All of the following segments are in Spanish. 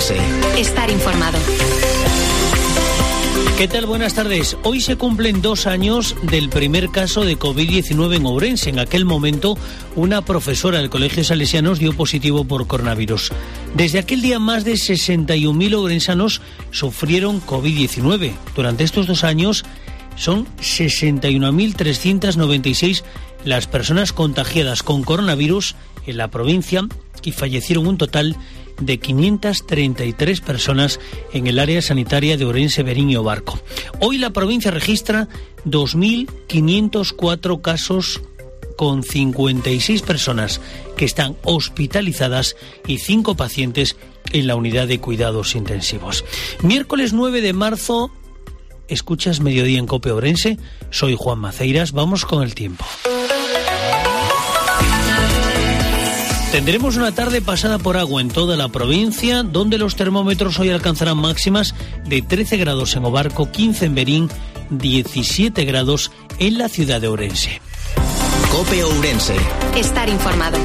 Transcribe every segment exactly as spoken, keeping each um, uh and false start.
Ourense. Estar informado. ¿Qué tal? Buenas tardes. Hoy se cumplen dos años del primer caso de covid diecinueve en Ourense. En aquel momento, una profesora del Colegio Salesianos dio positivo por coronavirus. Desde aquel día, más de sesenta y un mil ourensanos sufrieron covid diecinueve. Durante estos dos años, son sesenta y un mil trescientos noventa y seis las personas contagiadas con coronavirus en la provincia y fallecieron un total de quinientas treinta y tres personas en el área sanitaria de Ourense, Verín y Obarco. Hoy la provincia registra dos mil quinientos cuatro casos con cincuenta y seis personas que están hospitalizadas y cinco pacientes en la unidad de cuidados intensivos. Miércoles nueve de marzo, escuchas Mediodía en COPE Ourense. Soy Juan Maceiras. Vamos con el tiempo. Tendremos una tarde pasada por agua en toda la provincia, donde los termómetros hoy alcanzarán máximas de trece grados en Obarco, quince en Verín, diecisiete grados en la ciudad de Ourense. COPE Ourense. Estar informado.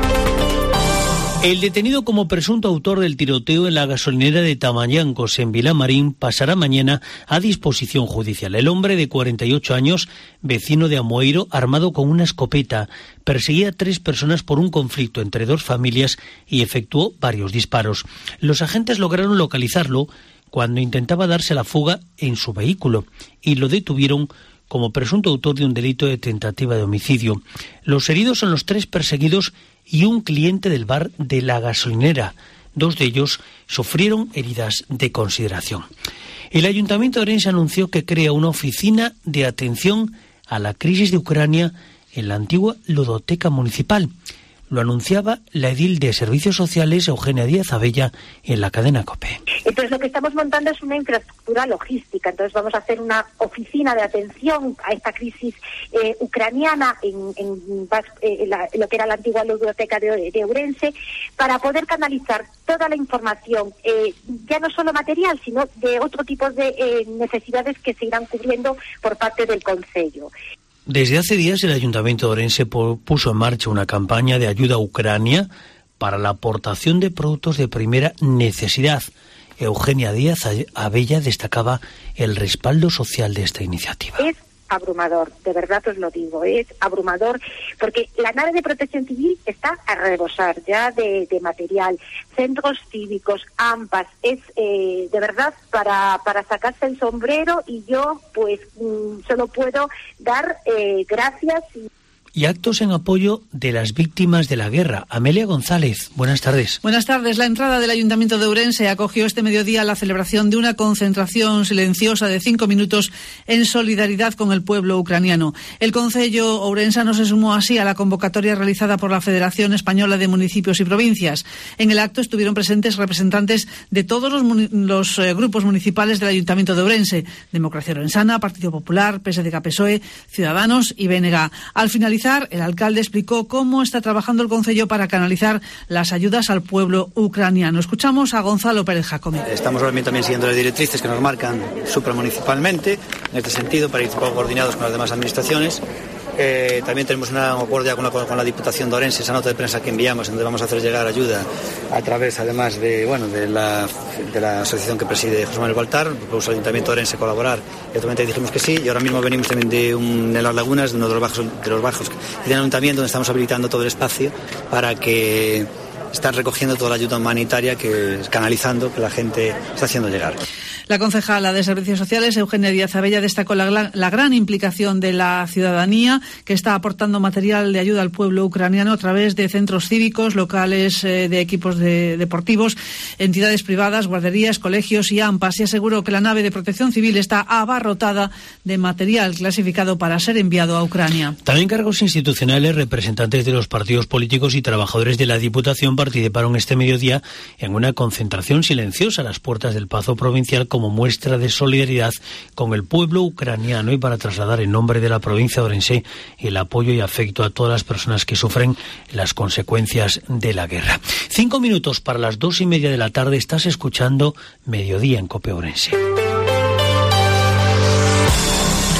El detenido como presunto autor del tiroteo en la gasolinera de Tamayancos, en Vilamarín, pasará mañana a disposición judicial. El hombre de cuarenta y ocho años, vecino de Amoeiro, armado con una escopeta, perseguía a tres personas por un conflicto entre dos familias y efectuó varios disparos. Los agentes lograron localizarlo cuando intentaba darse la fuga en su vehículo y lo detuvieron como presunto autor de un delito de tentativa de homicidio. Los heridos son los tres perseguidos y un cliente del bar de la gasolinera. Dos de ellos sufrieron heridas de consideración. El Ayuntamiento de Ourense anunció que crea una oficina de atención a la crisis de Ucrania en la antigua ludoteca municipal. Lo anunciaba la edil de Servicios Sociales, Eugenia Díaz Abella, en la cadena COPE. Entonces lo que estamos montando es una infraestructura logística. Entonces vamos a hacer una oficina de atención a esta crisis eh, ucraniana en, en, en la, lo que era la antigua ludoteca de, de Ourense, para poder canalizar toda la información, eh, ya no solo material, sino de otro tipo de eh, necesidades que se irán cubriendo por parte del Concello. Desde hace días el Ayuntamiento de Ourense puso en marcha una campaña de ayuda a Ucrania para la aportación de productos de primera necesidad. Eugenia Díaz Abella destacaba el respaldo social de esta iniciativa. Es abrumador, de verdad os lo digo, es abrumador, porque la nave de Protección Civil está a rebosar ya de, de material, centros cívicos, AMPAs, es eh, de verdad para, para sacarse el sombrero, y yo pues mmm, solo puedo dar eh, gracias. Y... Y actos en apoyo de las víctimas de la guerra. Amelia González, buenas tardes. Buenas tardes. La entrada del Ayuntamiento de Ourense acogió este mediodía la celebración de una concentración silenciosa de cinco minutos en solidaridad con el pueblo ucraniano. El Concello ourensano se sumó así a la convocatoria realizada por la Federación Española de Municipios y Provincias. En el acto estuvieron presentes representantes de todos los, muni- los eh, grupos municipales del Ayuntamiento de Ourense: Democracia Ourensana, Partido Popular, P S D K P S O E, Ciudadanos y B N G. Al finalizar, el alcalde explicó cómo está trabajando el Concello para canalizar las ayudas al pueblo ucraniano. Escuchamos a Gonzalo Pérez Jacome. Estamos ahora mismo también siguiendo las directrices que nos marcan supramunicipalmente, en este sentido, para ir un poco coordinados con las demás administraciones. Eh, también tenemos un acuerdo ya con la, con la Diputación de Ourense, esa nota de prensa que enviamos, donde vamos a hacer llegar ayuda a través, además de bueno de la, de la asociación que preside José Manuel Baltar. Propuso el Ayuntamiento de Ourense colaborar, y actualmente dijimos que sí, y ahora mismo venimos también de, un, de las lagunas, de uno de los bajos, de los bajos del Ayuntamiento, donde estamos habilitando todo el espacio para que están recogiendo toda la ayuda humanitaria, que canalizando, que la gente está haciendo llegar. La concejala de Servicios Sociales, Eugenia Díaz Abella, destacó la, la gran implicación de la ciudadanía, que está aportando material de ayuda al pueblo ucraniano a través de centros cívicos, locales eh, de equipos de, deportivos, entidades privadas, guarderías, colegios y AMPAs, y aseguró que la nave de Protección Civil está abarrotada de material clasificado para ser enviado a Ucrania. También cargos institucionales, representantes de los partidos políticos y trabajadores de la Diputación participaron este mediodía en una concentración silenciosa a las puertas del Pazo Provincial como muestra de solidaridad con el pueblo ucraniano y para trasladar en nombre de la provincia de Ourense el apoyo y afecto a todas las personas que sufren las consecuencias de la guerra. Cinco minutos para las dos y media de la tarde. Estás escuchando Mediodía en COPE Ourense.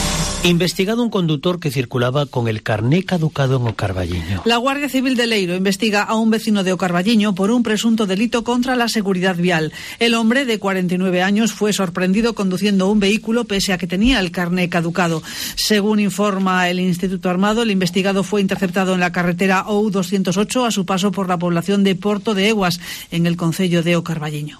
Investigado un conductor que circulaba con el carné caducado en O Carballiño. La Guardia Civil de Leiro investiga a un vecino de O Carballiño por un presunto delito contra la seguridad vial. El hombre, de cuarenta y nueve años, fue sorprendido conduciendo un vehículo pese a que tenía el carné caducado. Según informa el Instituto Armado, el investigado fue interceptado en la carretera O U doscientos ocho a su paso por la población de Porto de Eguas, en el concello de O Carballiño.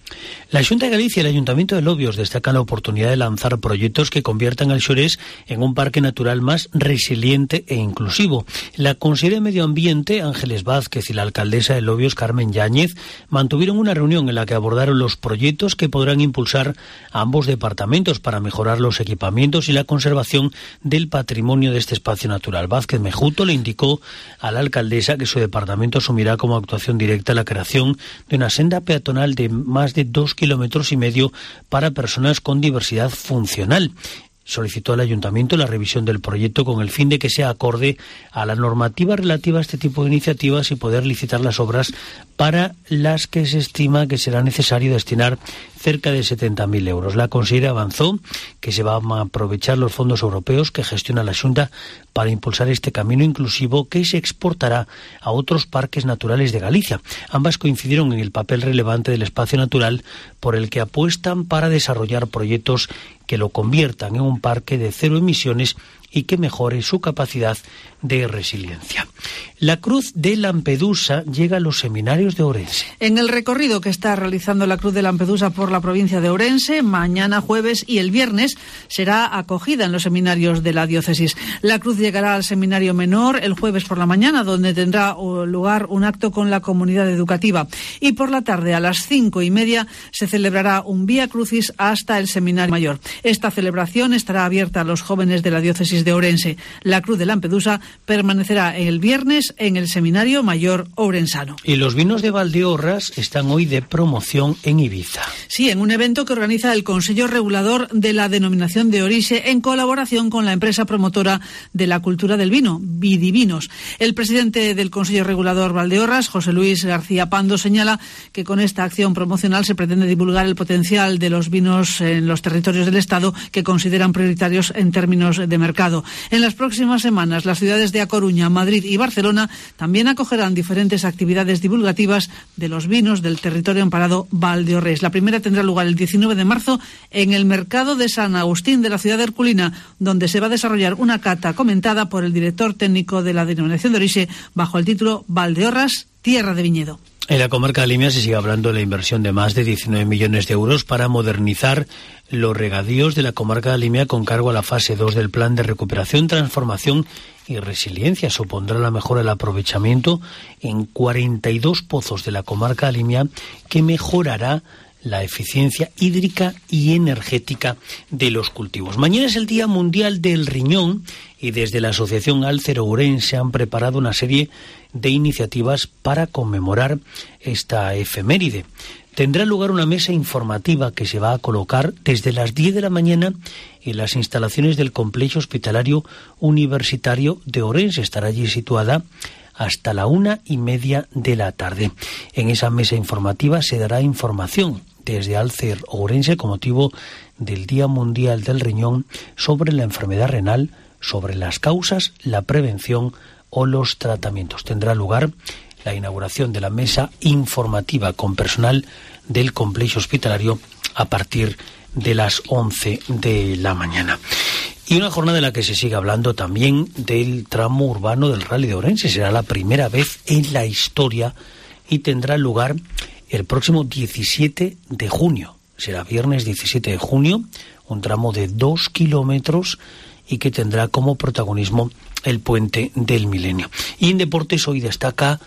La Xunta de Galicia y el Ayuntamiento de Lobios destacan la oportunidad de lanzar proyectos que conviertan al Xorés en un parque natural más resiliente e inclusivo. La consejera de Medio Ambiente, Ángeles Vázquez, y la alcaldesa de Lobios, Carmen Yáñez, mantuvieron una reunión en la que abordaron los proyectos que podrán impulsar a ambos departamentos para mejorar los equipamientos y la conservación del patrimonio de este espacio natural. Vázquez Mejuto le indicó a la alcaldesa que su departamento asumirá como actuación directa la creación de una senda peatonal de más de dos kilómetros y medio para personas con diversidad funcional. Solicitó al Ayuntamiento la revisión del proyecto con el fin de que sea acorde a la normativa relativa a este tipo de iniciativas y poder licitar las obras para las que se estima que será necesario destinar cerca de setenta mil euros. La consejera avanzó que se van a aprovechar los fondos europeos que gestiona la Xunta para impulsar este camino inclusivo que se exportará a otros parques naturales de Galicia. Ambas coincidieron en el papel relevante del espacio natural por el que apuestan para desarrollar proyectos que lo conviertan en un parque de cero emisiones y que mejore su capacidad de resiliencia. La Cruz de Lampedusa llega a los seminarios de Ourense. En el recorrido que está realizando la Cruz de Lampedusa por la provincia de Ourense, mañana jueves y el viernes será acogida en los seminarios de la diócesis. La Cruz llegará al seminario menor el jueves por la mañana, donde tendrá lugar un acto con la comunidad educativa. Y por la tarde, a las cinco y media, se celebrará un Vía Crucis hasta el seminario mayor. Esta celebración estará abierta a los jóvenes de la diócesis de Ourense. La Cruz de Lampedusa permanecerá el viernes en el Seminario Mayor Ourensano. Y los vinos de Valdeorras están hoy de promoción en Ibiza. Sí, en un evento que organiza el Consejo Regulador de la Denominación de Orixe en colaboración con la empresa promotora de la cultura del vino, Vidivinos. El presidente del Consejo Regulador Valdeorras, José Luis García Pando, señala que con esta acción promocional se pretende divulgar el potencial de los vinos en los territorios del Estado que consideran prioritarios en términos de mercado. En las próximas semanas, las ciudades de A Coruña, Madrid y Barcelona también acogerán diferentes actividades divulgativas de los vinos del territorio amparado Valdeorras. La primera tendrá lugar el diecinueve de marzo en el Mercado de San Agustín de la ciudad de Herculina, donde se va a desarrollar una cata comentada por el director técnico de la Denominación de Orixe bajo el título Valdeorras, Tierra de Viñedo. En la comarca de Limia se sigue hablando de la inversión de más de diecinueve millones de euros para modernizar los regadíos de la comarca de Limia con cargo a la fase dos del Plan de Recuperación, Transformación y Resiliencia. Supondrá la mejora del aprovechamiento en cuarenta y dos pozos de la comarca de Limia, que mejorará la eficiencia hídrica y energética de los cultivos. Mañana es el Día Mundial del Riñón y desde la Asociación Alcer Ourense han preparado una serie de iniciativas para conmemorar esta efeméride. Tendrá lugar una mesa informativa que se va a colocar desde las diez de la mañana en las instalaciones del Complejo Hospitalario Universitario de Ourense. Estará allí situada hasta la una y media de la tarde. En esa mesa informativa se dará información desde Alcer Ourense con motivo del Día Mundial del Riñón sobre la enfermedad renal, sobre las causas, la prevención o los tratamientos. Tendrá lugar la inauguración de la mesa informativa con personal del complejo hospitalario a partir de las once de la mañana. Y una jornada en la que se sigue hablando también del tramo urbano del Rally de Ourense. Será la primera vez en la historia y tendrá lugar el próximo diecisiete de junio. Será viernes diecisiete de junio, un tramo de dos kilómetros y que tendrá como protagonismo el Puente del Milenio. Y en deportes hoy destaca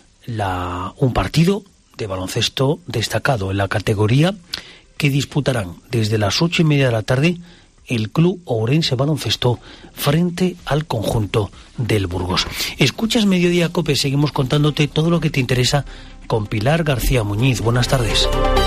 la, un partido de baloncesto destacado en la categoría que disputarán desde las ocho y media de la tarde el Club Ourense Baloncesto frente al conjunto del Burgos. Escuchas Mediodía Cope, seguimos contándote todo lo que te interesa con Pilar García Muñiz. Buenas tardes.